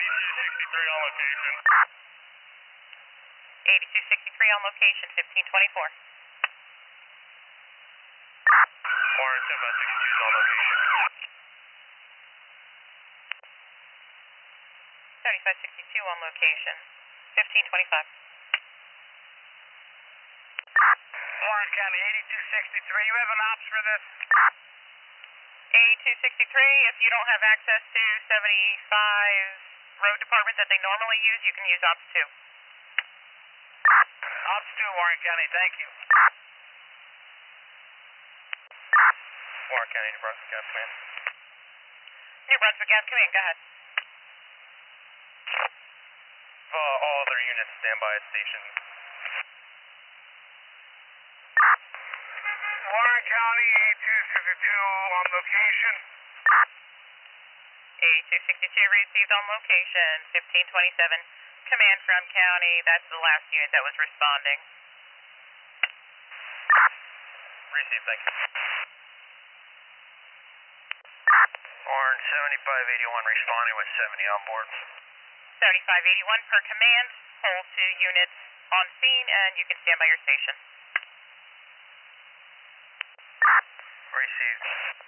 8263 on location. 8263 on location, 1524. Warren 7562 is on location. 7562 on location, 1525. Warren County 8263, you have an ops for this? 8263, if you don't have access to 75 road department that they normally use, you can use Ops 2. Ops 2, Warren County, thank you. Warren County, New Brunswick, Gas Command. New Brunswick Gas Command, go ahead. All other units stand by at station. Warren County 8262 on location. 8262 received on location, 1527. Command from county, that's the last unit that was responding. Received, thank you. Warren 7581 responding with 70 on board. 7581 per command, hold 2 units on scene, and you can stand by your station. Received.